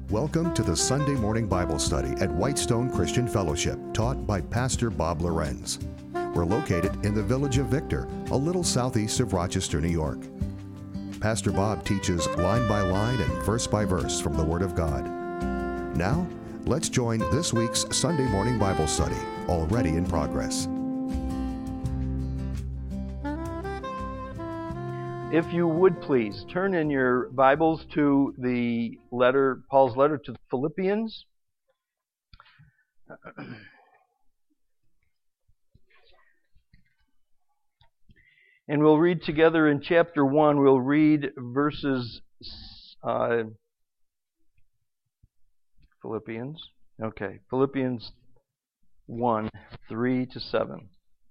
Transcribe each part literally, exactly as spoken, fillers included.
Welcome to the Sunday morning Bible study at Whitestone Christian Fellowship, taught by Pastor Bob Lorenz. We're located in the village of Victor, a little southeast of Rochester, New York. Pastor Bob teaches line by line and verse by verse from the Word of God. Now, let's join this week's Sunday morning Bible study, already in progress. If you would please, turn in your Bibles to the letter, Paul's letter to the Philippians. And we'll read together in chapter one, we'll read verses, uh, Philippians, okay, Philippians one, three to seven.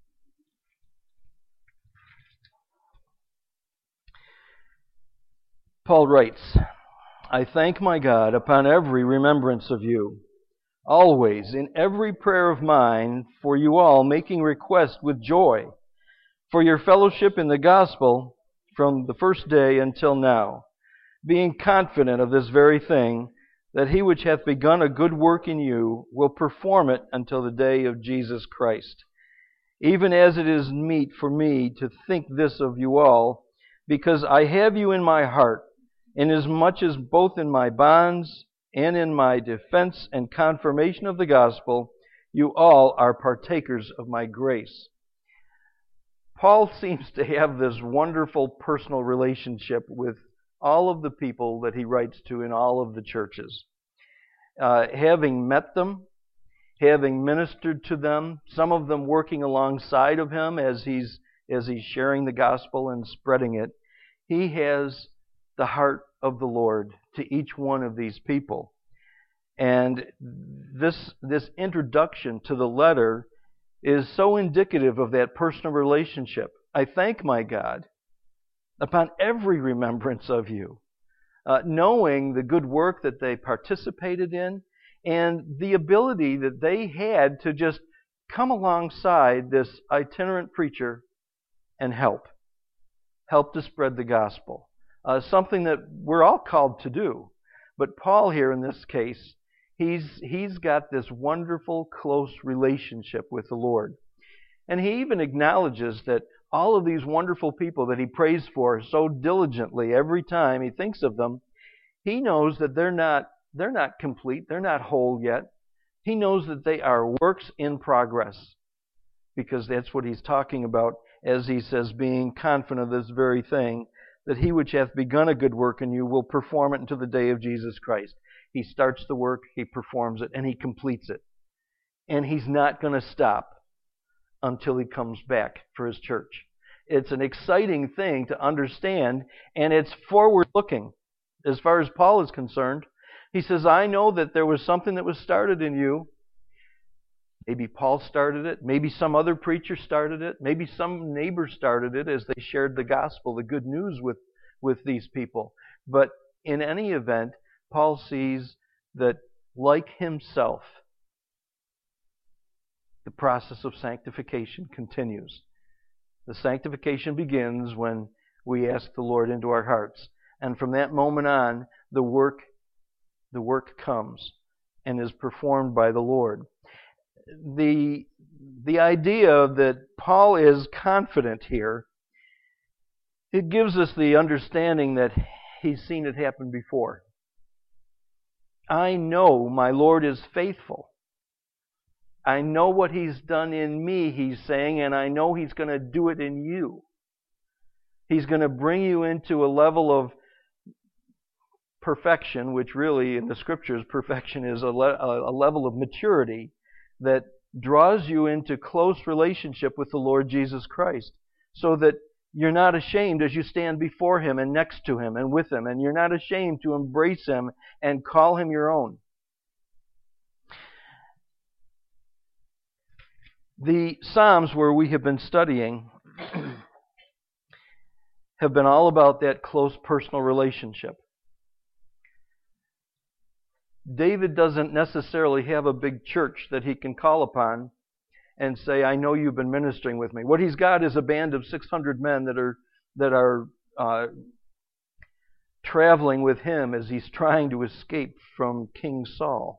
Paul writes, I thank my God upon every remembrance of you, always in every prayer of mine for you all, making request with joy for your fellowship in the gospel from the first day until now, being confident of this very thing, that he which hath begun a good work in you will perform it until the day of Jesus Christ. Even as it is meet for me to think this of you all, because I have you in my heart, inasmuch as both in my bonds and in my defense and confirmation of the gospel, you all are partakers of my grace. Paul seems to have this wonderful personal relationship with all of the people that he writes to in all of the churches. Uh, having met them, having ministered to them, some of them working alongside of him as he's as he's sharing the gospel and spreading it, he has the heart of the Lord to each one of these people. And this this introduction to the letter is so indicative of that personal relationship. I thank my God upon every remembrance of you, uh, knowing the good work that they participated in and the ability that they had to just come alongside this itinerant preacher and help. Help to spread the gospel. Uh, something that we're all called to do. But Paul here in this case, he's he's got this wonderful, close relationship with the Lord. And he even acknowledges that all of these wonderful people that he prays for so diligently every time he thinks of them, he knows that they're not they're not complete, they're not whole yet. He knows that they are works in progress, because that's what he's talking about as he says, being confident of this very thing, that he which hath begun a good work in you will perform it until the day of Jesus Christ. He starts the work, he performs it, and he completes it. And he's not going to stop until he comes back for his church. It's an exciting thing to understand, and it's forward-looking as far as Paul is concerned. He says, I know that there was something that was started in you. Maybe Paul started it. Maybe some other preacher started it. Maybe some neighbor started it as they shared the gospel, the good news with, with these people. But in any event, Paul sees that, like himself, the process of sanctification continues. The sanctification begins when we ask the Lord into our hearts. And from that moment on, the work, the work comes and is performed by the Lord. The, the idea that Paul is confident here, it gives us the understanding that he's seen it happen before. I know my Lord is faithful. I know what He's done in me, he's saying, and I know He's going to do it in you. He's going to bring you into a level of perfection, which really in the Scriptures, perfection is a, le- a level of maturity that draws you into close relationship with the Lord Jesus Christ, so that you're not ashamed as you stand before Him and next to Him and with Him, and you're not ashamed to embrace Him and call Him your own. The Psalms where we have been studying have been all about that close personal relationship. David doesn't necessarily have a big church that he can call upon and say, I know you've been ministering with me. What he's got is a band of six hundred men that are that are uh, traveling with him as he's trying to escape from King Saul.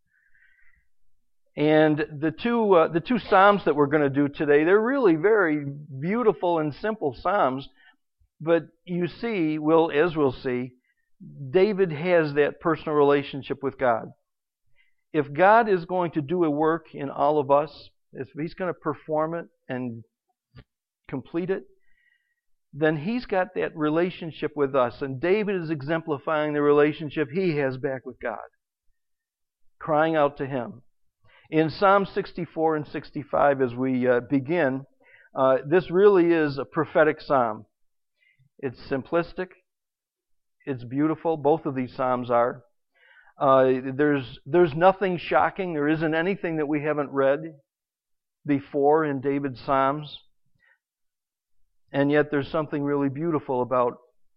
And the two uh, the two psalms that we're going to do today, they're really very beautiful and simple psalms. But you see, we'll, as we'll see, David has that personal relationship with God. If God is going to do a work in all of us, if He's going to perform it and complete it, then He's got that relationship with us. And David is exemplifying the relationship he has back with God, crying out to Him. In Psalm sixty-four and sixty-five, as we uh, begin, uh, this really is a prophetic psalm. It's simplistic. It's beautiful. Both of these psalms are. Uh, there's there's nothing shocking. There isn't anything that we haven't read before in David's psalms. And yet there's something really beautiful about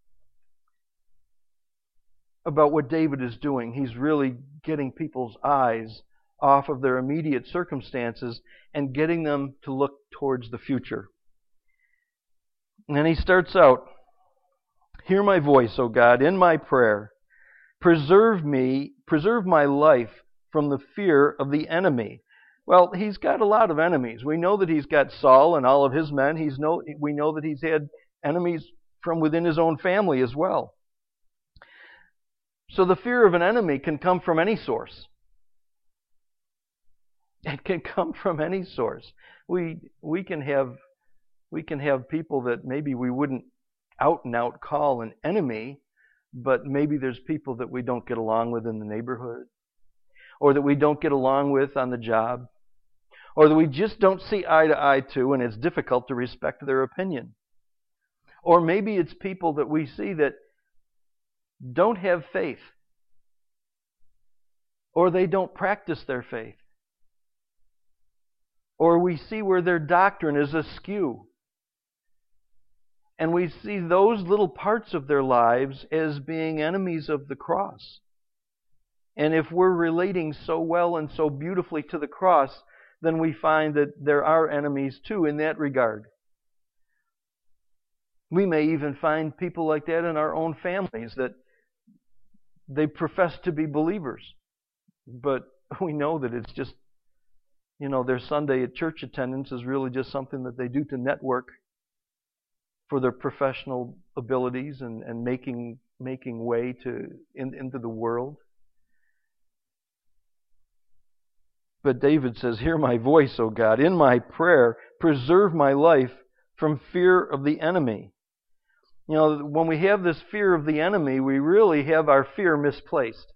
about what David is doing. He's really getting people's eyes off of their immediate circumstances and getting them to look towards the future. And then he starts out, "Hear my voice, O God, in my prayer. Preserve me, preserve my life from the fear of the enemy." Well, he's got a lot of enemies. We know that he's got Saul and all of his men. He's no, we know that he's had enemies from within his own family as well. So the fear of an enemy can come from any source. It can come from any source. We we can have we can have people that maybe we wouldn't out and out call an enemy, but maybe there's people that we don't get along with in the neighborhood, or that we don't get along with on the job, or that we just don't see eye to eye to, and it's difficult to respect their opinion. Or maybe it's people that we see that don't have faith, or they don't practice their faith, or we see where their doctrine is askew. And we see those little parts of their lives as being enemies of the cross. And if we're relating so well and so beautifully to the cross, then we find that there are enemies too in that regard. We may even find people like that in our own families, that they profess to be believers, but we know that it's just, you know, their Sunday at church attendance is really just something that they do to network for their professional abilities and, and making making way to in, into the world. But David says, "Hear my voice, O God, in my prayer. Preserve my life from fear of the enemy." You know, when we have this fear of the enemy, we really have our fear misplaced.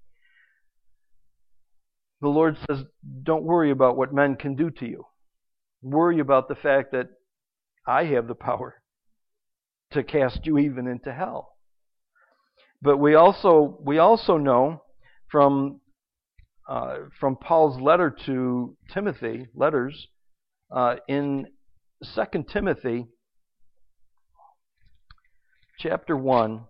The Lord says, don't worry about what men can do to you. Worry about the fact that I have the power to cast you even into hell. But we also we also know from uh, from Paul's letter to Timothy, letters uh, in Second Timothy chapter one.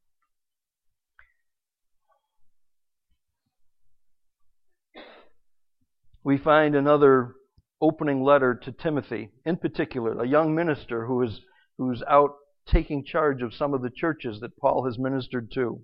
We find another opening letter to Timothy, in particular, a young minister who is who's out taking charge of some of the churches that Paul has ministered to.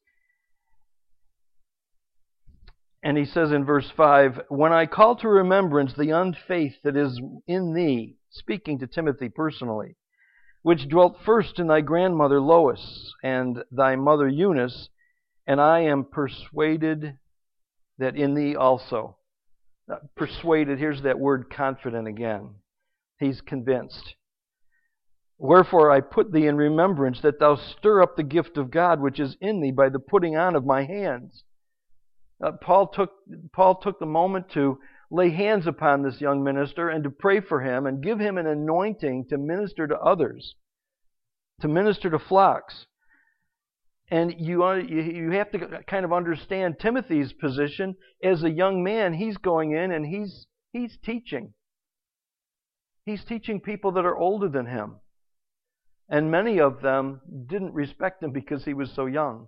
And he says in verse five, "When I call to remembrance the unfaith that is in thee," speaking to Timothy personally, "which dwelt first in thy grandmother Lois and thy mother Eunice, and I am persuaded that in thee also." Persuaded, here's that word confident again. He's convinced. "Wherefore I put thee in remembrance that thou stir up the gift of God which is in thee by the putting on of my hands." Uh, Paul took Paul took the moment to lay hands upon this young minister and to pray for him and give him an anointing to minister to others, to minister to flocks. And you you have to kind of understand Timothy's position as a young man. He's going in and he's he's teaching. He's teaching people that are older than him. And many of them didn't respect him because he was so young.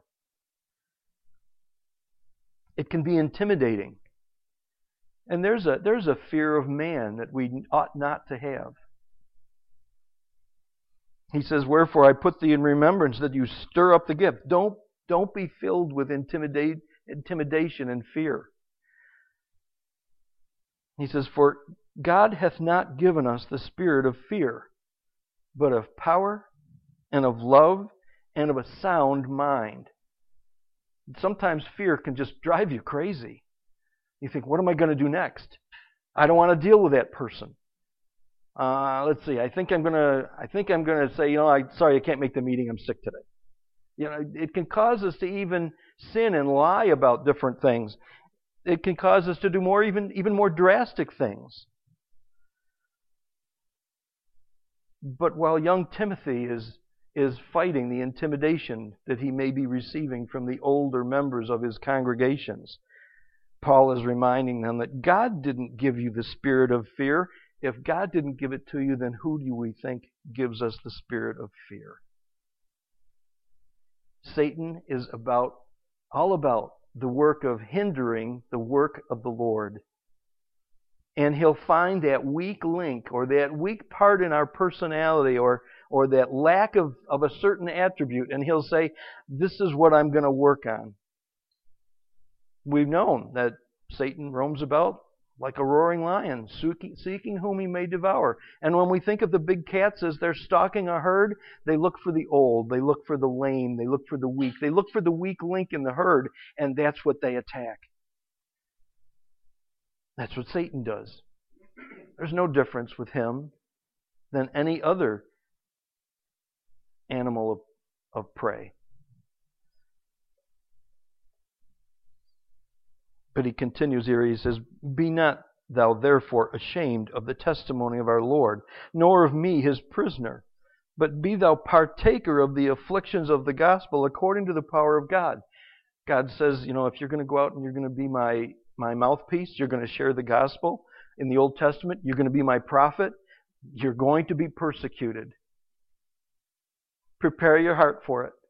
It can be intimidating. And there's a there's a fear of man that we ought not to have. He says, wherefore I put thee in remembrance that you stir up the gift. Don't, don't be filled with intimidate, intimidation and fear. He says, for God hath not given us the spirit of fear, but of power and of love and of a sound mind. Sometimes fear can just drive you crazy. You think, what am I going to do next? I don't want to deal with that person. Uh, let's see. I think I'm gonna. I think I'm gonna say, you know, I sorry, I can't make the meeting. I'm sick today. You know, it can cause us to even sin and lie about different things. It can cause us to do more, even even more drastic things. But while young Timothy is is fighting the intimidation that he may be receiving from the older members of his congregations, Paul is reminding them that God didn't give you the spirit of fear. If God didn't give it to you, then who do we think gives us the spirit of fear? Satan is about all about the work of hindering the work of the Lord. And he'll find that weak link or that weak part in our personality or, or that lack of, of a certain attribute, and he'll say, this is what I'm going to work on. We've known that Satan roams about like a roaring lion, seeking whom he may devour. And when we think of the big cats as they're stalking a herd, they look for the old, they look for the lame, they look for the weak, they look for the weak link in the herd, and that's what they attack. That's what Satan does. There's no difference with him than any other animal of, of prey. But he continues here, he says, be not thou therefore ashamed of the testimony of our Lord, nor of me his prisoner, but be thou partaker of the afflictions of the gospel according to the power of God. God says, you know, if you're going to go out and you're going to be my, my mouthpiece, you're going to share the gospel in the Old Testament, you're going to be my prophet, you're going to be persecuted. Prepare your heart for it.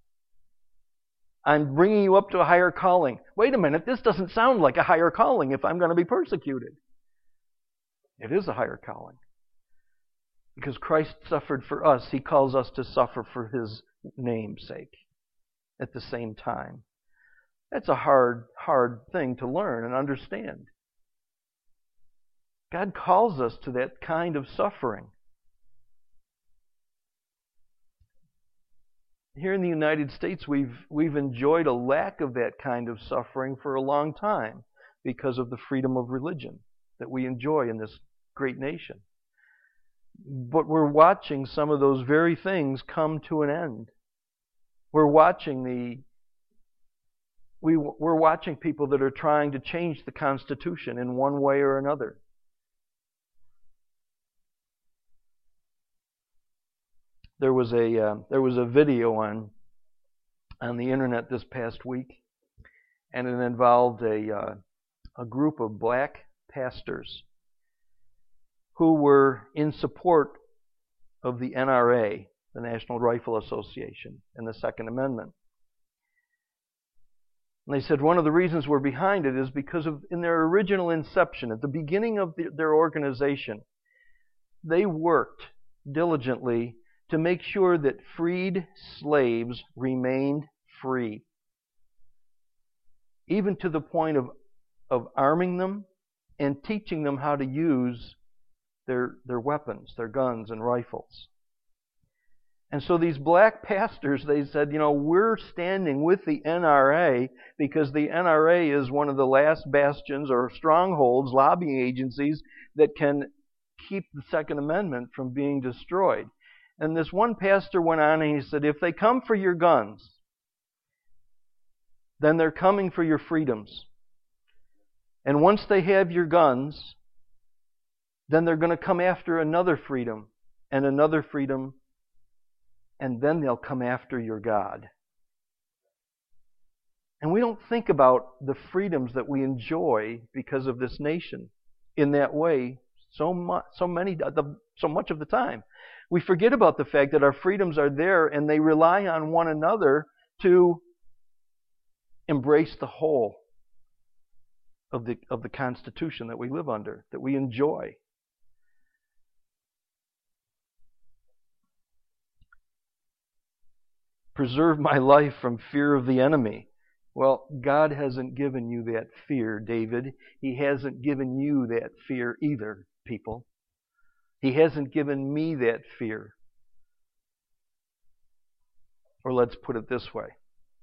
I'm bringing you up to a higher calling. Wait a minute, this doesn't sound like a higher calling if I'm going to be persecuted. It is a higher calling. Because Christ suffered for us, He calls us to suffer for His name's sake at the same time. That's a hard, hard thing to learn and understand. God calls us to that kind of suffering. Here in the United States, we've we've enjoyed a lack of that kind of suffering for a long time because of the freedom of religion that we enjoy in this great nation. But we're watching some of those very things come to an end. We're watching the we we're watching people that are trying to change the Constitution in one way or another. There was a uh, there was a video on on the internet this past week, and it involved a uh, a group of black pastors who were in support of the N R A, the National Rifle Association, and the Second Amendment. And they said one of the reasons we're behind it is because of in their original inception, at the beginning of the, their organization, they worked diligently to make sure that freed slaves remained free, even to the point of, of arming them and teaching them how to use their, their weapons, their guns and rifles. And so these black pastors, they said, you know, we're standing with the N R A because the N R A is one of the last bastions or strongholds, lobbying agencies that can keep the Second Amendment from being destroyed. And this one pastor went on and he said, if they come for your guns, then they're coming for your freedoms. And once they have your guns, then they're going to come after another freedom and another freedom, and then they'll come after your God. And we don't think about the freedoms that we enjoy because of this nation in that way so much, so many, so much of the time. We forget about the fact that our freedoms are there and they rely on one another to embrace the whole of the of the Constitution that we live under, that we enjoy. Preserve my life from fear of the enemy. Well, God hasn't given you that fear, David. He hasn't given you that fear either, people. He hasn't given me that fear. Or let's put it this way.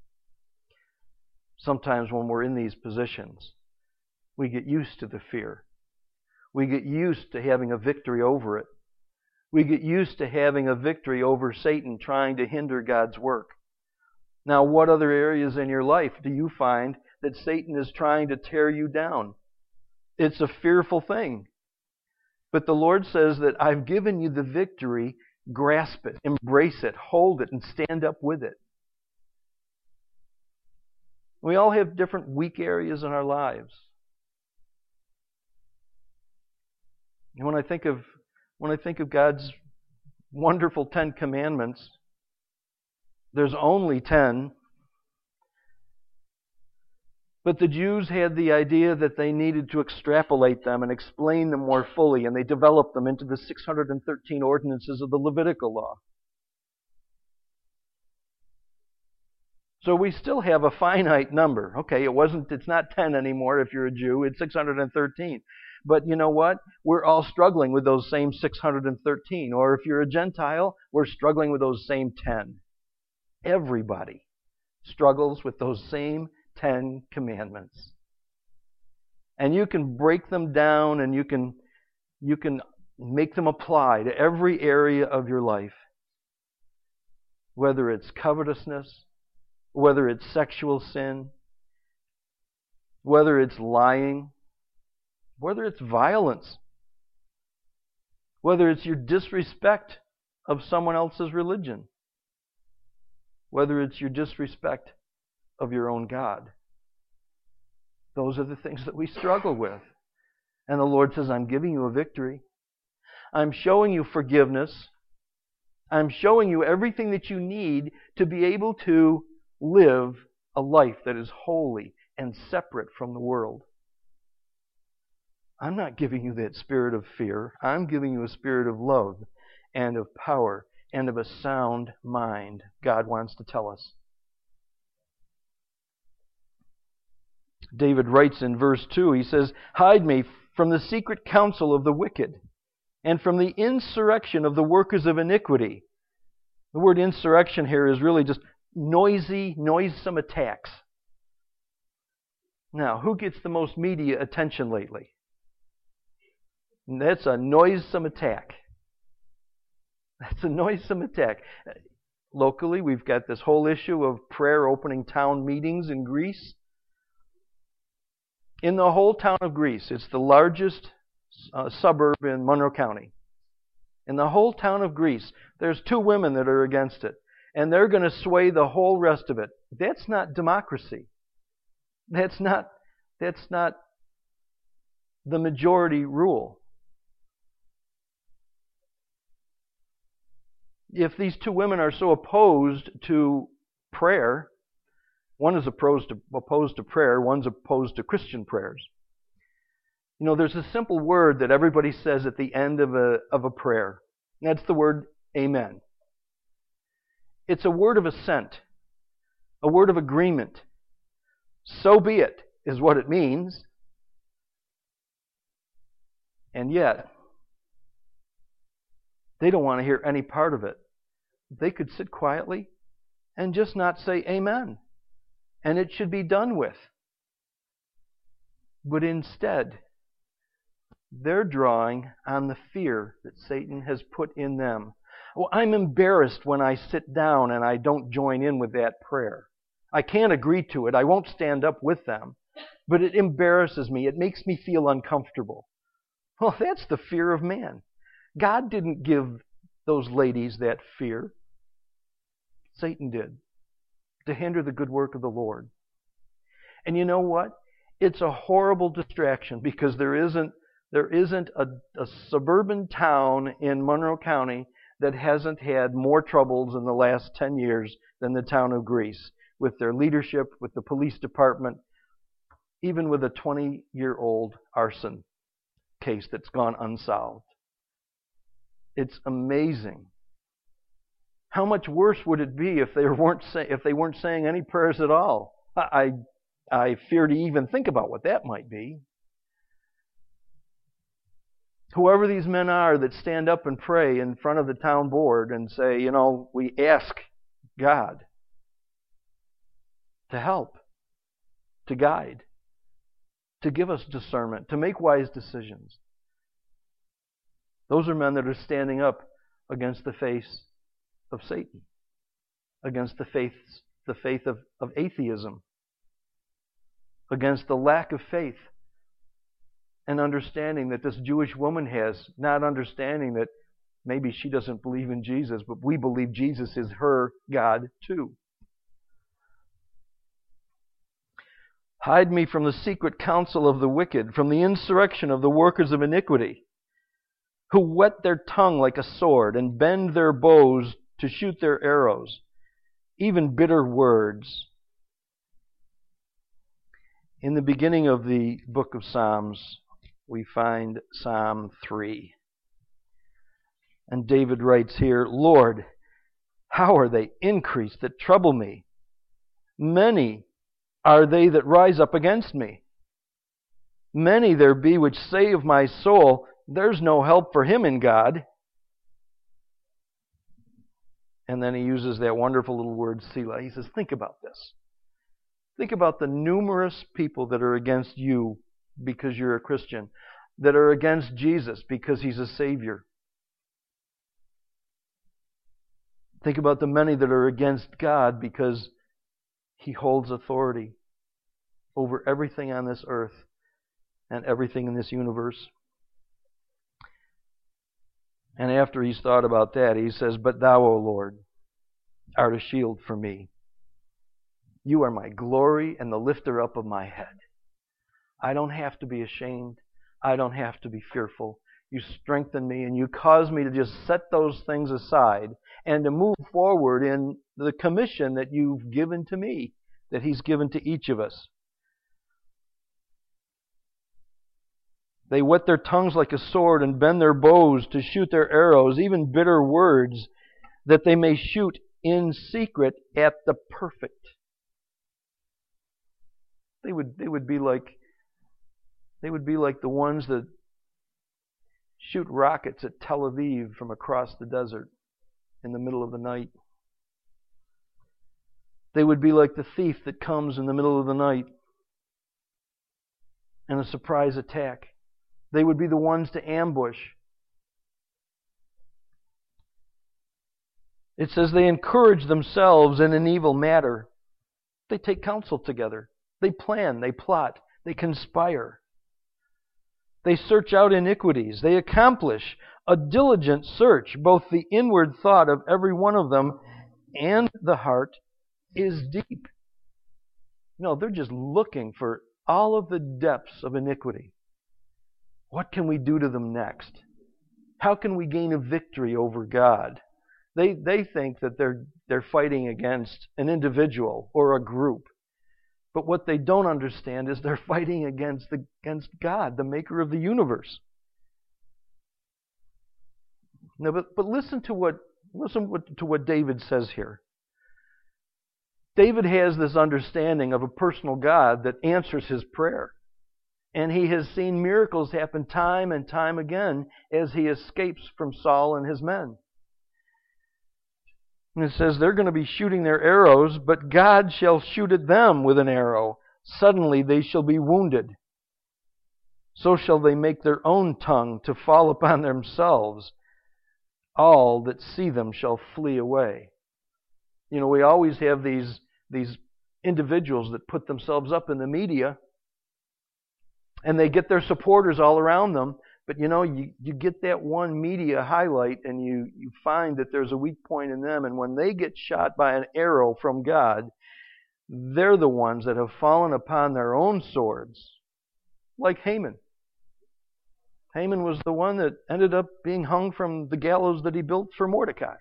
Sometimes when we're in these positions, we get used to the fear. We get used to having a victory over it. We get used to having a victory over Satan trying to hinder God's work. Now, what other areas in your life do you find that Satan is trying to tear you down? It's a fearful thing. But the Lord says that I've given you the victory. Grasp it, embrace it, hold it, and stand up with it. We all have different weak areas in our lives. And when I think of when I think of God's wonderful Ten Commandments, there's only ten. But the Jews had the idea that they needed to extrapolate them and explain them more fully, and they developed them into the six hundred thirteen ordinances of the Levitical law. So we still have a finite number. Okay, it wasn't it's not ten anymore if you're a Jew, it's six hundred thirteen. But you know what? We're all struggling with those same six hundred thirteen. Or if you're a Gentile, we're struggling with those same ten. Everybody struggles with those same Ten Commandments. And you can break them down and you can you can make them apply to every area of your life. Whether it's covetousness, whether it's sexual sin, whether it's lying, whether it's violence, whether it's your disrespect of someone else's religion, whether it's your disrespect of your own God. Those are the things that we struggle with. And the Lord says, I'm giving you a victory. I'm showing you forgiveness. I'm showing you everything that you need to be able to live a life that is holy and separate from the world. I'm not giving you that spirit of fear. I'm giving you a spirit of love and of power and of a sound mind, God wants to tell us. David writes in verse two, he says, hide me from the secret counsel of the wicked and from the insurrection of the workers of iniquity. The word insurrection here is really just noisy, noisome attacks. Now, who gets the most media attention lately? And that's a noisome attack. That's a noisome attack. Locally, we've got this whole issue of prayer opening town meetings in Greece. In the whole town of Greece, it's the largest uh, suburb in Monroe County. In the whole town of Greece, there's two women that are against it. And they're going to sway the whole rest of it. That's not democracy. That's not, that's not the majority rule. If these two women are so opposed to prayer, one is opposed to, opposed to prayer, one's opposed to Christian prayers. You know, there's a simple word that everybody says at the end of a, of a prayer. And that's the word amen. It's a word of assent, a word of agreement. So be it is what it means. And yet, they don't want to hear any part of it. They could sit quietly and just not say amen. And it should be done with. But instead, they're drawing on the fear that Satan has put in them. Well, I'm embarrassed when I sit down and I don't join in with that prayer. I can't agree to it. I won't stand up with them. But it embarrasses me. It makes me feel uncomfortable. Well, that's the fear of man. God didn't give those ladies that fear. Satan did, to hinder the good work of the Lord. And you know what? It's a horrible distraction because there isn't there isn't a, a suburban town in Monroe County that hasn't had more troubles in the last ten years than the town of Greece, with their leadership, with the police department, even with a twenty-year-old arson case that's gone unsolved. It's amazing How much worse would it be if they weren't say, if they weren't saying any prayers at all? I I fear to even think about what that might be. Whoever these men are that stand up and pray in front of the town board and say, you know, we ask God to help, to guide, to give us discernment, to make wise decisions. Those are men that are standing up against the face of Satan, against the faith, the faith of, of atheism, against the lack of faith and understanding that this Jewish woman has, not understanding that maybe she doesn't believe in Jesus, but we believe Jesus is her God too. Hide me from the secret counsel of the wicked, from the insurrection of the workers of iniquity, who whet their tongue like a sword and bend their bows to shoot their arrows, even bitter words. In the beginning of the book of Psalms, we find Psalm three. And David writes here, Lord, how are they increased that trouble me? Many are they that rise up against me. Many there be which say of my soul, there's no help for him in God. And then he uses that wonderful little word, Selah. He says, think about this. Think about the numerous people that are against you because you're a Christian, that are against Jesus because He's a Savior. Think about the many that are against God because He holds authority over everything on this earth and everything in this universe. And after he's thought about that, he says, But Thou, O Lord, art a shield for me. You are my glory and the lifter up of my head. I don't have to be ashamed. I don't have to be fearful. You strengthen me and you cause me to just set those things aside and to move forward in the commission that you've given to me, that He's given to each of us. They whet their tongues like a sword and bend their bows to shoot their arrows, even bitter words, that they may shoot in secret at the perfect. They would they would be like they would be like the ones that shoot rockets at Tel Aviv from across the desert in the middle of the night. They would be like the thief that comes in the middle of the night in a surprise attack. They would be the ones to ambush. It says they encourage themselves in an evil matter. They take counsel together. They plan, they plot, they conspire. They search out iniquities. They accomplish a diligent search. Both the inward thought of every one of them and the heart is deep. No, they're just looking for all of the depths of iniquity. What can we do to them next? How can we gain a victory over God? They they think that they're they're fighting against an individual or a group. But what they don't understand is they're fighting against the, against God, the maker of the universe. No, but, but listen to what listen to what David says here. David has this understanding of a personal God that answers his prayer. And he has seen miracles happen time and time again as he escapes from Saul and his men. And it says they're going to be shooting their arrows, but God shall shoot at them with an arrow. Suddenly they shall be wounded. So shall they make their own tongue to fall upon themselves. All that see them shall flee away. You know, we always have these, these individuals that put themselves up in the media, and they get their supporters all around them. But you know, you, you get that one media highlight and you, you find that there's a weak point in them. And when they get shot by an arrow from God, they're the ones that have fallen upon their own swords. Like Haman. Haman was the one that ended up being hung from the gallows that he built for Mordecai.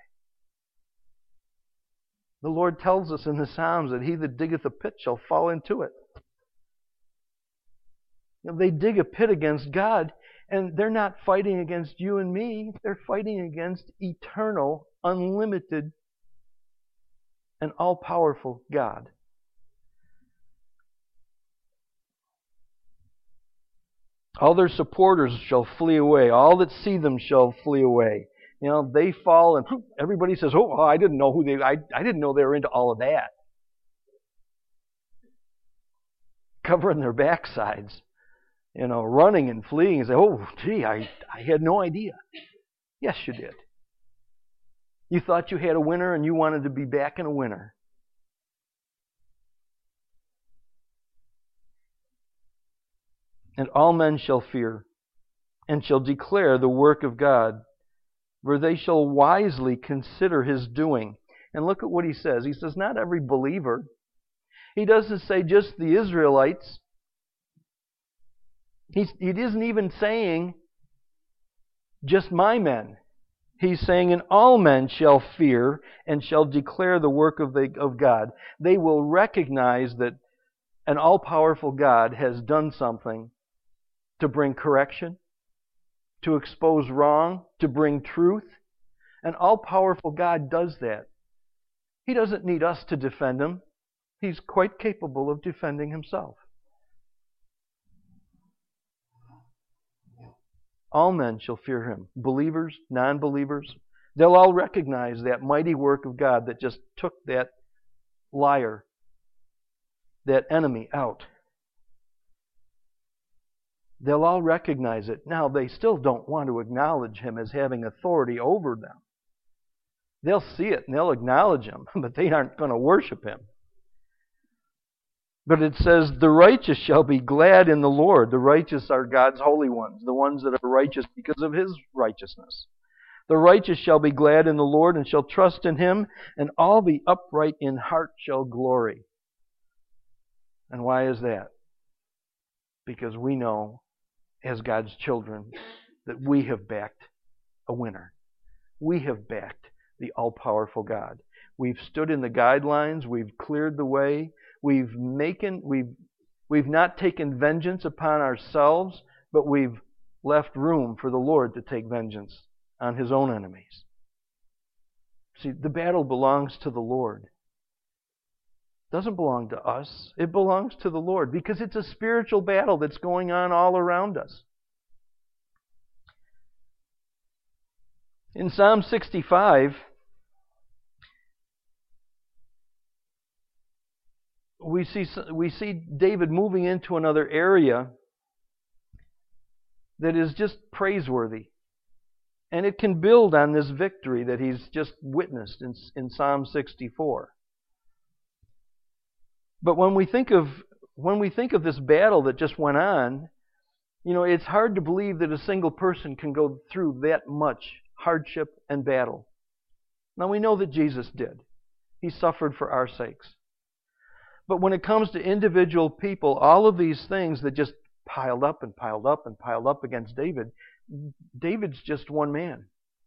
The Lord tells us in the Psalms that he that diggeth a pit shall fall into it. You know, they dig a pit against God. And they're not fighting against you and me. They're fighting against eternal, unlimited an all-powerful God. All their supporters shall flee away. All that see them shall flee away. You know, they fall and everybody says, oh, I didn't know who they, I, I didn't know they were into all of that. Covering their backsides, you know, running and fleeing and say, oh, gee, I, I had no idea. Yes, you did. You thought you had a winner and you wanted to be back in a winner. And all men shall fear and shall declare the work of God, for they shall wisely consider His doing. And look at what he says. He says, not every believer. He doesn't say just the Israelites. He's, he isn't even saying just my men. He's saying, and all men shall fear and shall declare the work of, the, of God. They will recognize that an all-powerful God has done something to bring correction, to expose wrong, to bring truth. An all-powerful God does that. He doesn't need us to defend Him. He's quite capable of defending Himself. All men shall fear Him. Believers, non-believers. They'll all recognize that mighty work of God that just took that liar, that enemy out. They'll all recognize it. Now, they still don't want to acknowledge Him as having authority over them. They'll see it and they'll acknowledge Him, but they aren't going to worship Him. But it says, the righteous shall be glad in the Lord. The righteous are God's holy ones, the ones that are righteous because of His righteousness. The righteous shall be glad in the Lord and shall trust in Him, and all the upright in heart shall glory. And why is that? Because we know, as God's children, that we have backed a winner. We have backed the all-powerful God. We've stood in the guidelines. We've cleared the way. We've making, we've, we've not taken vengeance upon ourselves, but we've left room for the Lord to take vengeance on His own enemies. See, the battle belongs to the Lord. It doesn't belong to us. It belongs to the Lord because it's a spiritual battle that's going on all around us. In Psalm sixty-five, we see, we see David moving into another area that is just praiseworthy. And it can build on this victory that he's just witnessed in, in Psalm sixty-four. But when we think of when we think of this battle that just went on, you know, it's hard to believe that a single person can go through that much hardship and battle. Now we know that Jesus did. He suffered for our sakes. But when it comes to individual people, all of these things that just piled up and piled up and piled up against David, David's just one man.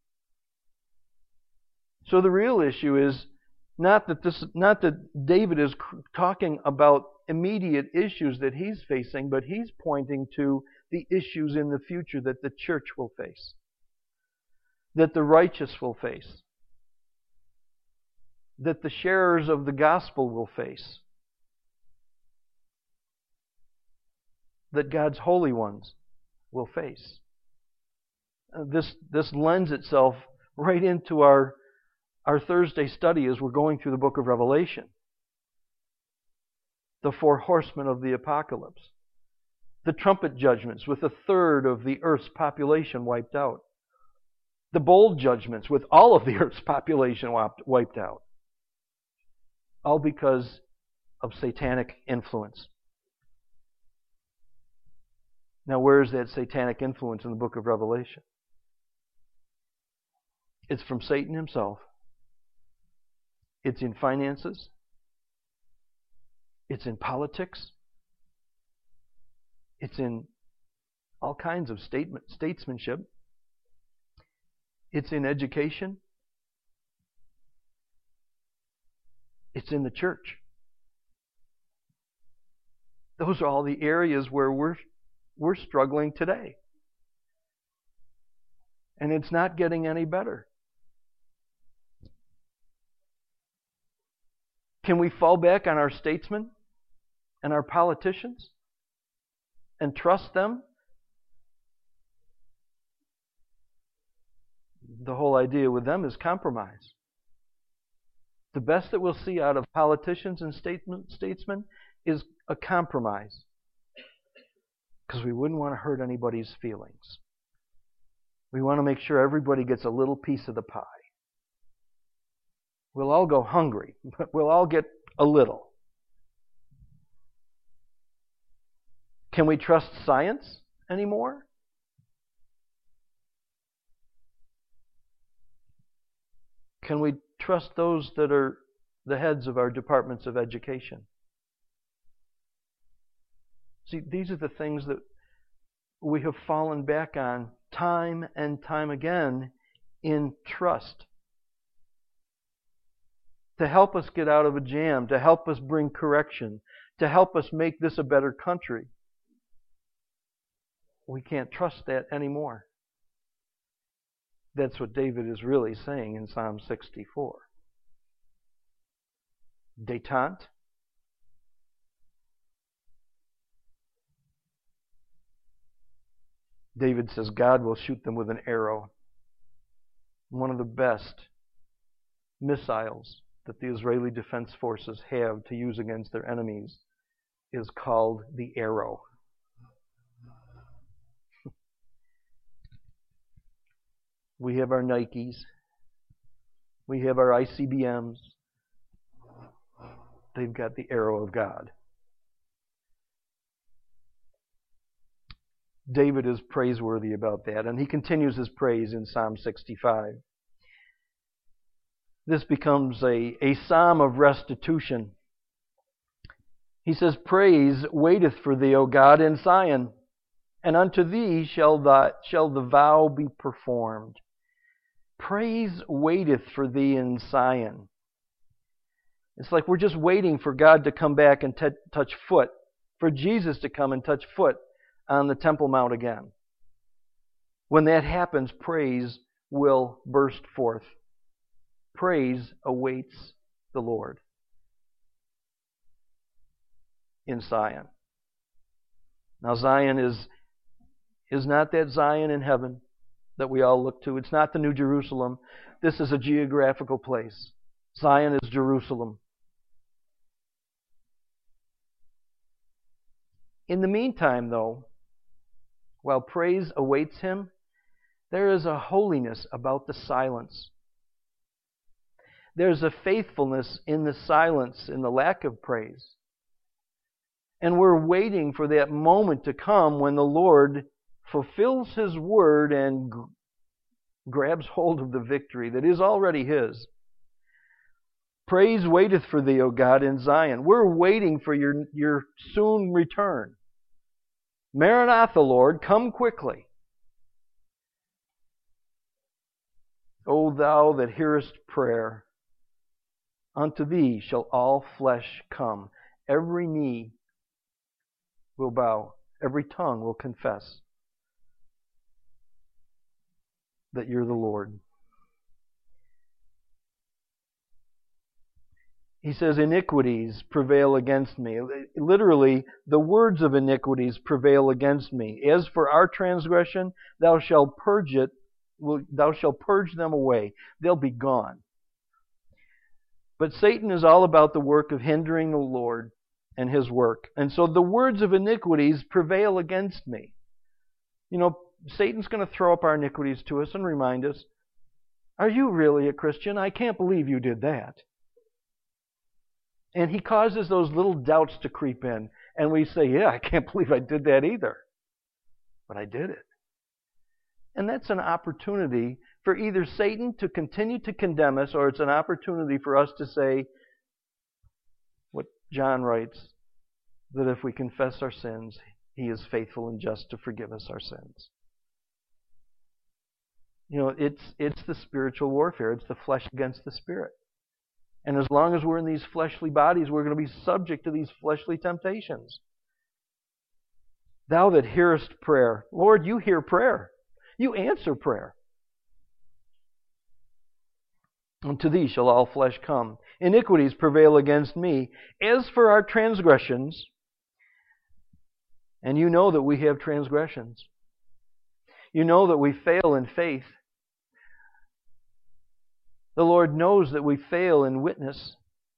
So the real issue is not that this, not that David is talking about immediate issues that he's facing, but he's pointing to the issues in the future that the church will face, that the righteous will face, that the sharers of the gospel will face, that God's holy ones will face. Uh, this this lends itself right into our our Thursday study as we're going through the book of Revelation. The four horsemen of the apocalypse. The trumpet judgments with a third of the earth's population wiped out. The bowl judgments with all of the earth's population wiped out. All because of satanic influence. Now, where is that satanic influence in the book of Revelation? It's from Satan himself. It's in finances. It's in politics. It's in all kinds of statement, statesmanship. It's in education. It's in the church. Those are all the areas where we're we're struggling today. And it's not getting any better. Can we fall back on our statesmen and our politicians and trust them? The whole idea with them is compromise. The best that we'll see out of politicians and statesmen is a compromise. Because we wouldn't want to hurt anybody's feelings. We want to make sure everybody gets a little piece of the pie. We'll all go hungry, but we'll all get a little. Can we trust science anymore? Can we trust those that are the heads of our departments of education? See, these are the things that we have fallen back on time and time again in trust. To help us get out of a jam, to help us bring correction, to help us make this a better country. We can't trust that anymore. That's what David is really saying in Psalm sixty-four. Détente. David says God will shoot them with an arrow. One of the best missiles that the Israeli Defense Forces have to use against their enemies is called the arrow. We have our Nikes. We have our I C B Ms. They've got the arrow of God. David is praiseworthy about that, and he continues his praise in Psalm sixty-five. This becomes a, a psalm of restitution. He says, Praise waiteth for thee, O God, in Zion, and unto thee shall the, shall the vow be performed. Praise waiteth for thee in Zion. It's like we're just waiting for God to come back and t- touch foot, for Jesus to come and touch foot on the Temple Mount again. When that happens, praise will burst forth. Praise awaits the Lord in Zion. Now Zion is, is not that Zion in heaven that we all look to. It's not the New Jerusalem. This is a geographical place. Zion is Jerusalem. In the meantime, though, while praise awaits him, there is a holiness about the silence. There's a faithfulness in the silence, in the lack of praise. And we're waiting for that moment to come when the Lord fulfills His word and g- grabs hold of the victory that is already His. Praise waiteth for thee, O God, in Zion. We're waiting for your, your soon return. Maranatha, Lord, come quickly. O thou that hearest prayer, unto thee shall all flesh come. Every knee will bow. Every tongue will confess that you're the Lord. He says, iniquities prevail against me. Literally, the words of iniquities prevail against me. As for our transgression, thou shalt purge it, thou shalt purge them away. They'll be gone. But Satan is all about the work of hindering the Lord and His work. And so the words of iniquities prevail against me. You know, Satan's going to throw up our iniquities to us and remind us, are you really a Christian? I can't believe you did that. And he causes those little doubts to creep in. And we say, yeah, I can't believe I did that either. But I did it. And that's an opportunity for either Satan to continue to condemn us, or it's an opportunity for us to say what John writes, that if we confess our sins, He is faithful and just to forgive us our sins. You know, it's it's the spiritual warfare. It's the flesh against the spirit. And as long as we're in these fleshly bodies, we're going to be subject to these fleshly temptations. Thou that hearest prayer. Lord, you hear prayer. You answer prayer. Unto thee shall all flesh come. iniquities prevail against me. As for our transgressions, and you know that we have transgressions. You know that we fail in faith. The Lord knows that we fail in witness.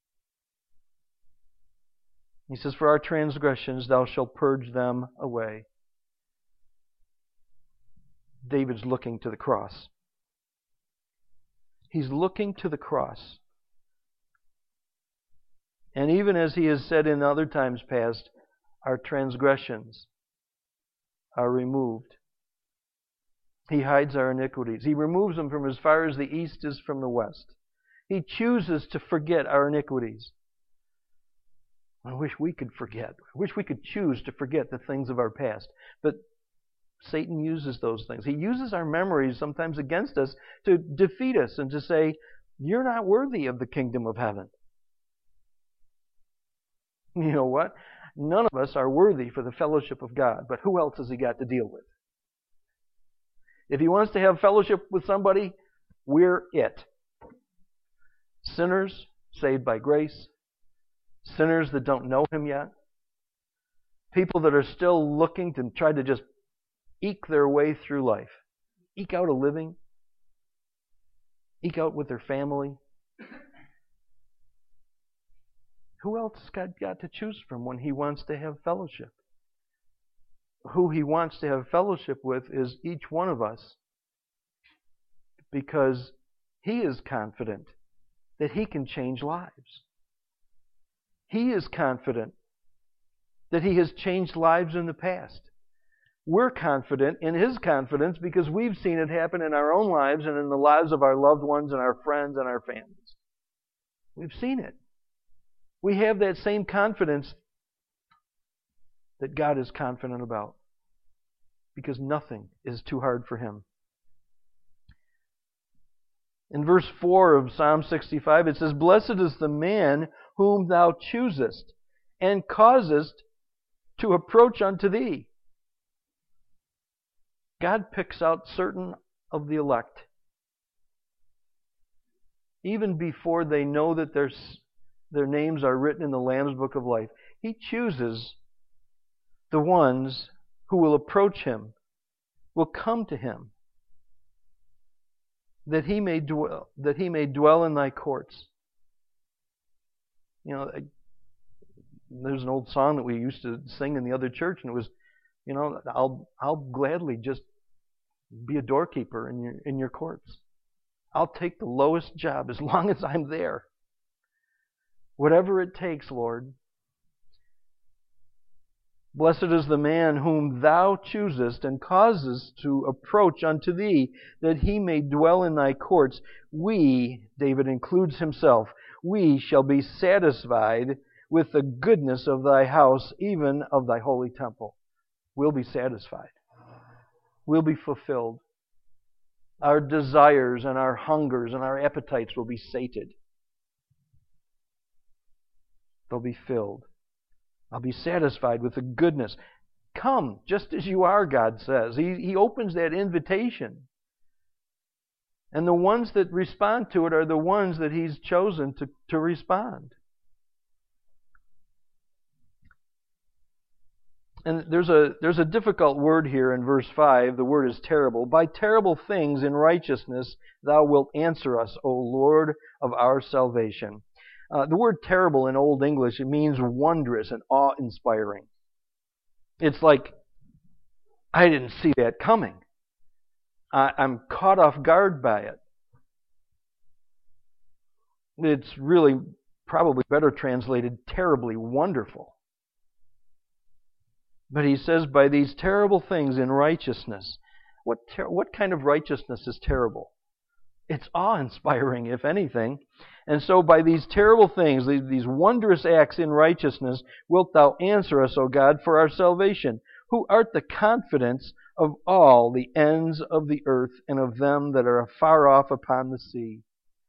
He says, for our transgressions thou shalt purge them away. David's looking to the cross. He's looking to the cross. And even as he has said in other times past, our transgressions are removed. He hides our iniquities. He removes them from as far as the east is from the west. He chooses to forget our iniquities. I wish we could forget. I wish we could choose to forget the things of our past. But Satan uses those things. He uses our memories sometimes against us to defeat us and to say, you're not worthy of the kingdom of heaven. You know what? None of us are worthy for the fellowship of God. But who else has He got to deal with? If He wants to have fellowship with somebody, we're it. Sinners saved by grace. Sinners that don't know Him yet. People that are still looking to try to just eke their way through life. Eke out a living. Eke out with their family. Who else God got to choose from when He wants to have fellowship? Who He wants to have fellowship with is each one of us, because He is confident that He can change lives. He is confident that He has changed lives in the past. We're confident in His confidence because we've seen it happen in our own lives and in the lives of our loved ones and our friends and our families. We've seen it. We have that same confidence that God is confident about, because nothing is too hard for Him. In verse four of Psalm sixty-five, it says, blessed is the man whom thou choosest, and causest to approach unto thee. God picks out certain of the elect, even before they know that their, their names are written in the Lamb's Book of Life. He chooses the ones who will approach Him, will come to Him, that He may dwell, that He may dwell in thy courts. You know, there's an old song that we used to sing in the other church, and it was, you know, I'll I'll gladly just be a doorkeeper in your in your courts. I'll take the lowest job as long as I'm there. Whatever it takes, Lord. Blessed is the man whom thou choosest and causest to approach unto thee, that he may dwell in thy courts. We, David includes himself, we shall be satisfied with the goodness of thy house, even of thy holy temple. We'll be satisfied. We'll be fulfilled. Our desires and our hungers and our appetites will be sated. They'll be filled. I'll be satisfied with the goodness. Come, just as you are, God says. He, he opens that invitation. And the ones that respond to it are the ones that He's chosen to, to respond. And there's a, there's a difficult word here in verse five. The word is terrible. By terrible things in righteousness thou wilt answer us, O Lord of our salvation. Uh, the word terrible in Old English, it means wondrous and awe-inspiring. It's like, I didn't see that coming. I, I'm caught off guard by it. It's really probably better translated terribly wonderful. But he says, by these terrible things in righteousness. What ter- what kind of righteousness is terrible? It's awe-inspiring, if anything. And so by these terrible things, these wondrous acts in righteousness, wilt thou answer us, O God, for our salvation, who art the confidence of all the ends of the earth and of them that are afar off upon the sea.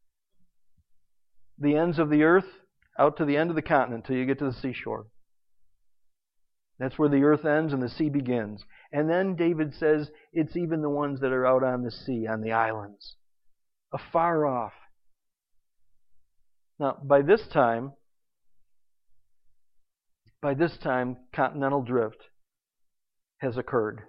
The ends of the earth, out to the end of the continent till you get to the seashore. That's where the earth ends and the sea begins. And then David says it's even the ones that are out on the sea, on the islands, afar off. Now, by this time, by this time, continental drift has occurred.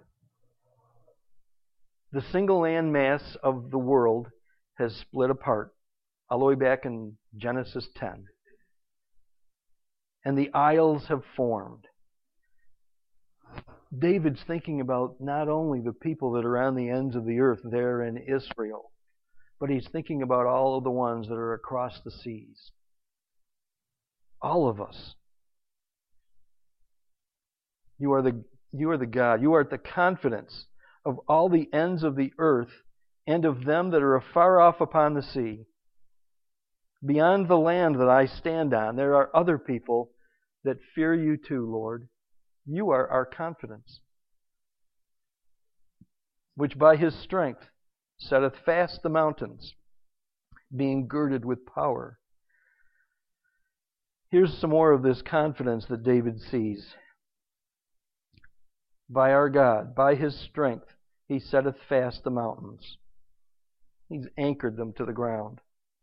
The single land mass of the world has split apart, all the way back in Genesis ten. And the isles have formed. David's thinking about not only the people that are on the ends of the earth there in Israel, but he's thinking about all of the ones that are across the seas. All of us. You are the, you are the God. You are at the confidence of all the ends of the earth and of them that are afar off upon the sea. Beyond the land that I stand on, there are other people that fear you too, Lord. You are our confidence, which by his strength setteth fast the mountains, being girded with power. Here's some more of this confidence that David sees. By our God, by his strength, he setteth fast the mountains. He's anchored them to the ground.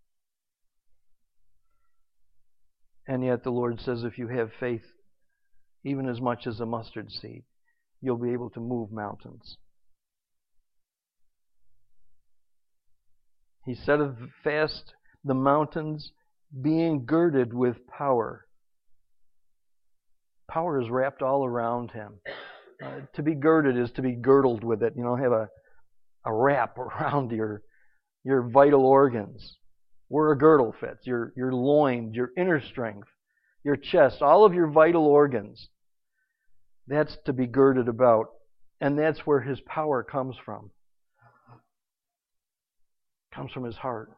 And yet the Lord says if you have faith, even as much as a mustard seed, you'll be able to move mountains. He setteth fast the mountains, being girded with power. Power is wrapped all around him. Uh, to be girded is to be girdled with it. You know, have a, a wrap around your your vital organs. Where a girdle fits. Your, your loins, your inner strength, your chest, all of your vital organs. That's to be girded about. And that's where his power comes from. It comes from his heart.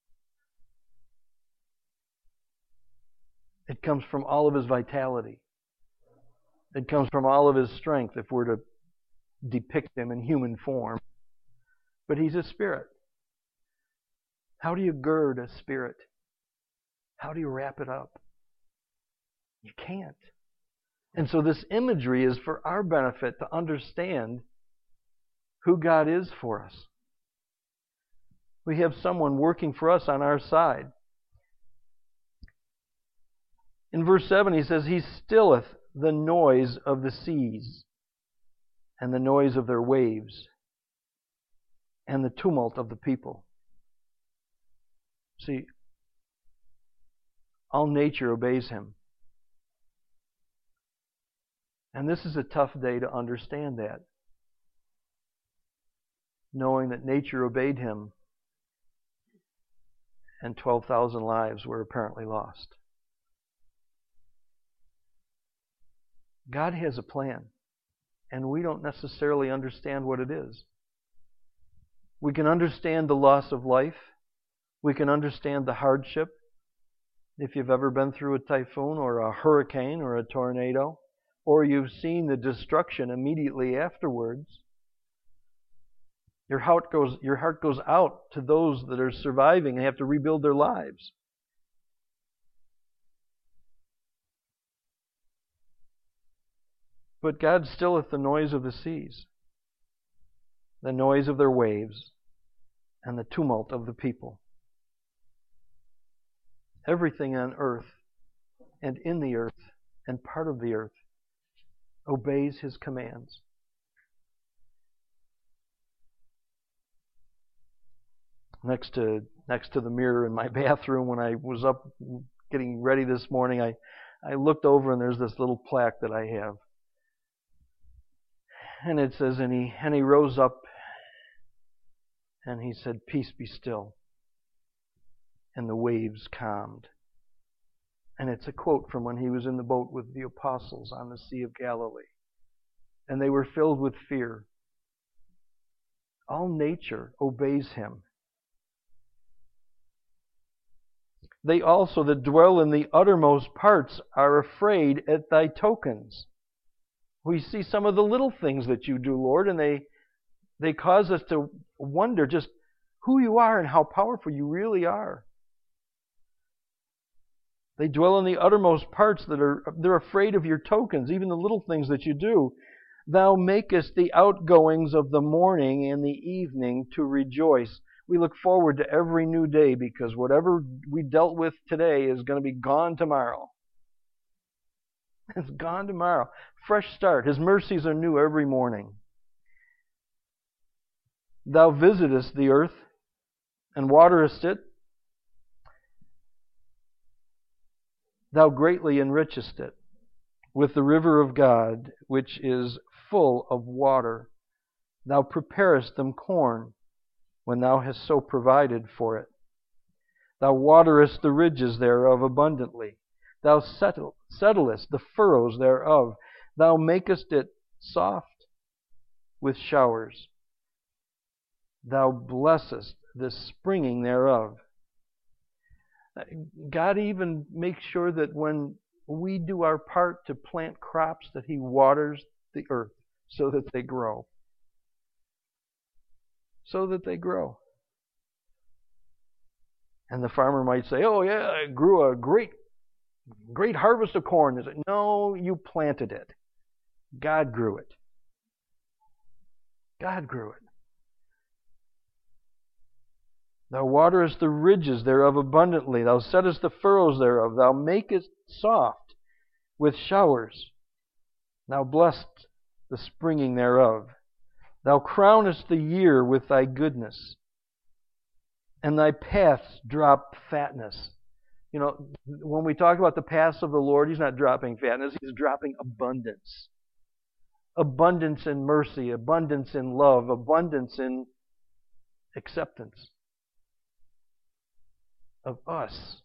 It comes from all of his vitality. It comes from all of his strength, if we're to depict him in human form. But he's a spirit. How do you gird a spirit? How do you wrap it up? You can't. And so this imagery is for our benefit to understand who God is for us. We have someone working for us on our side. In verse seven he says, He stilleth the noise of the seas, and the noise of their waves, and the tumult of the people. See, all nature obeys him. And this is a tough day to understand that. Knowing that nature obeyed him and twelve thousand lives were apparently lost. God has a plan, and we don't necessarily understand what it is. We can understand the loss of life. We can understand the hardship. If you've ever been through a typhoon or a hurricane or a tornado, or you've seen the destruction immediately afterwards, your heart goes, your heart goes out to those that are surviving and have to rebuild their lives. But God stilleth the noise of the seas, the noise of their waves, and the tumult of the people. Everything on earth and in the earth and part of the earth obeys his commands. Next to next to the mirror in my bathroom, when I was up getting ready this morning, I, I looked over and there's this little plaque that I have. And it says, and he, and he rose up and he said, Peace be still. And the waves calmed. And it's a quote from when he was in the boat with the apostles on the Sea of Galilee. And they were filled with fear. All nature obeys him. They also that dwell in the uttermost parts are afraid at thy tokens. We see some of the little things that you do, Lord, and they they cause us to wonder just who you are and how powerful you really are. They dwell in the uttermost parts that are they're afraid of your tokens, even the little things that you do. Thou makest the outgoings of the morning and the evening to rejoice. We look forward to every new day because whatever we dealt with today is going to be gone tomorrow. It's gone tomorrow. Fresh start. His mercies are new every morning. Thou visitest the earth and waterest it. Thou greatly enrichest it with the river of God, which is full of water. Thou preparest them corn when thou hast so provided for it. Thou waterest the ridges thereof abundantly. Thou settle, settlest the furrows thereof. Thou makest it soft with showers. Thou blessest the springing thereof. God even makes sure that when we do our part to plant crops, that He waters the earth so that they grow. So that they grow. And the farmer might say, oh yeah, I grew a great, great harvest of corn. They say, no, you planted it. God grew it. God grew it. Thou waterest the ridges thereof abundantly. Thou settest the furrows thereof. Thou makest soft with showers. Thou blessest the springing thereof. Thou crownest the year with thy goodness, and thy paths drop fatness. You know, when we talk about the paths of the Lord, He's not dropping fatness, He's dropping abundance. Abundance in mercy, abundance in love, abundance in acceptance of us.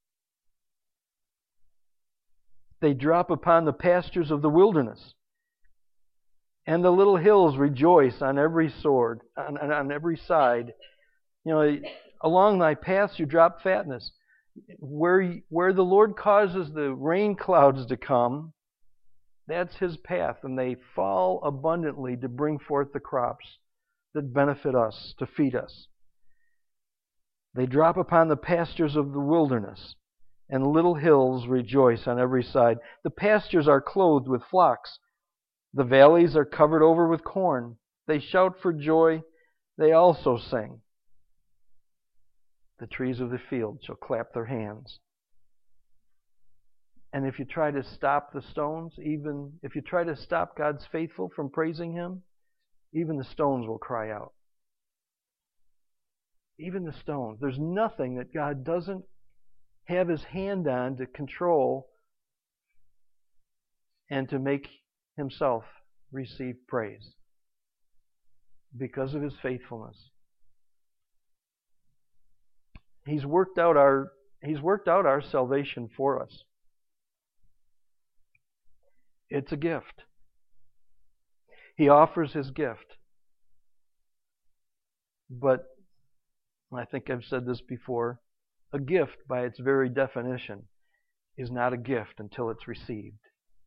They drop upon the pastures of the wilderness, and the little hills rejoice on every sword, on, on every side. You know, along thy paths you drop fatness. Where, where the Lord causes the rain clouds to come, that's His path, and they fall abundantly to bring forth the crops that benefit us, to feed us. They drop upon the pastures of the wilderness, and little hills rejoice on every side. The pastures are clothed with flocks. The valleys are covered over with corn. They shout for joy. They also sing. The trees of the field shall clap their hands. And if you try to stop the stones, even if you try to stop God's faithful from praising Him, even the stones will cry out. Even the stones. There's nothing that God doesn't have His hand on to control and to make Himself receive praise because of His faithfulness. He's worked out our He's worked out our salvation for us. It's a gift. He offers His gift. But I think I've said this before, a gift by its very definition is not a gift until it's received.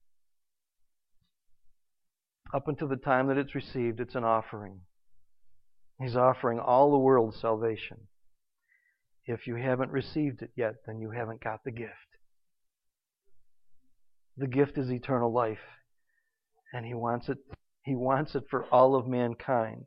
Up until the time that it's received, it's an offering. He's offering all the world's salvation. If you haven't received it yet, then you haven't got the gift. The gift is eternal life, and He wants it, He wants it for all of mankind.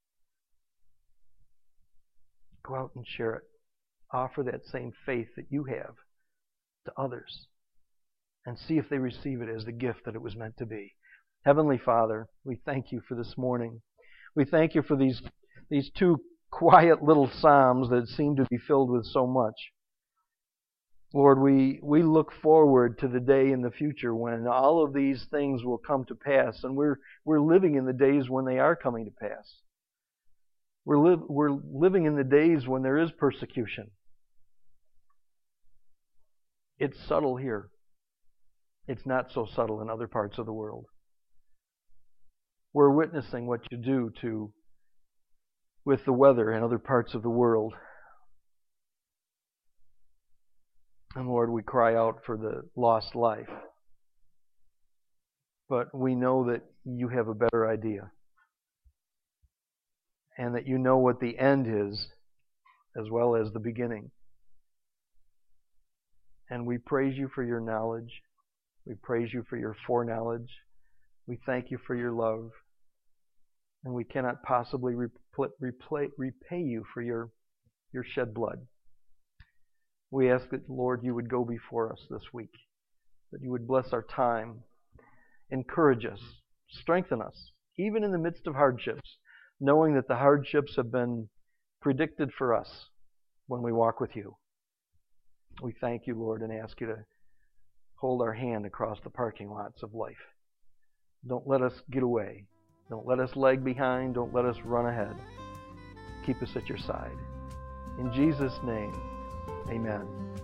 Go out and share it. Offer that same faith that you have to others, and see if they receive it as the gift that it was meant to be. Heavenly Father, we thank You for this morning. We thank You for these, these two quiet little psalms that seem to be filled with so much. Lord, we, we look forward to the day in the future when all of these things will come to pass, and we're, we're living in the days when they are coming to pass. We're, li- we're living in the days when there is persecution. It's subtle here. It's not so subtle in other parts of the world. We're witnessing what You do to with the weather in other parts of the world. And Lord, we cry out for the lost life. But we know that You have a better idea. And that You know what the end is as well as the beginning. And we praise You for Your knowledge. We praise You for Your foreknowledge. We thank You for Your love. And we cannot possibly repay You for Your your shed blood. We ask that, Lord, you would go before us this week, that you would bless our time, encourage us, strengthen us, even in the midst of hardships, knowing that the hardships have been predicted for us when we walk with you. We thank you, Lord, and ask you to hold our hand across the parking lots of life. Don't let us get away. Don't let us lag behind. Don't let us run ahead. Keep us at your side. In Jesus' name, amen.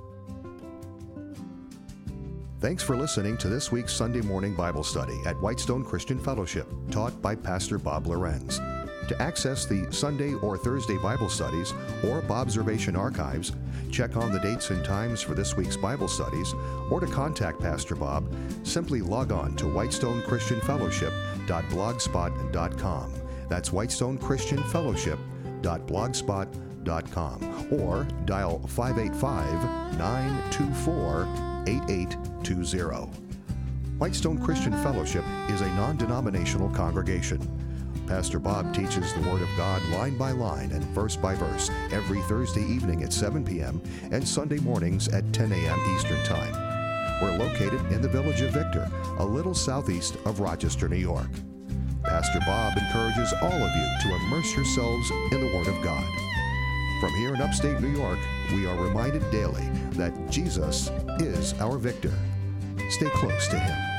Thanks for listening to this week's Sunday morning Bible study at Whitestone Christian Fellowship, taught by Pastor Bob Lorenz. To access the Sunday or Thursday Bible studies or Bobservation archives, check on the dates and times for this week's Bible studies, or to contact Pastor Bob, simply log on to whitestone christian fellowship dot blogspot dot com. That's whitestone christian fellowship dot blogspot dot com, or dial five eight five, nine two four, eight eight two zero. Whitestone Christian Fellowship is a non-denominational congregation. Pastor Bob teaches the Word of God line by line and verse by verse every Thursday evening at seven p.m. and Sunday mornings at ten a.m. Eastern Time. We're located in the village of Victor, a little southeast of Rochester, New York. Pastor Bob encourages all of you to immerse yourselves in the Word of God. From here in upstate New York, we are reminded daily that Jesus is our victor. Stay close to Him.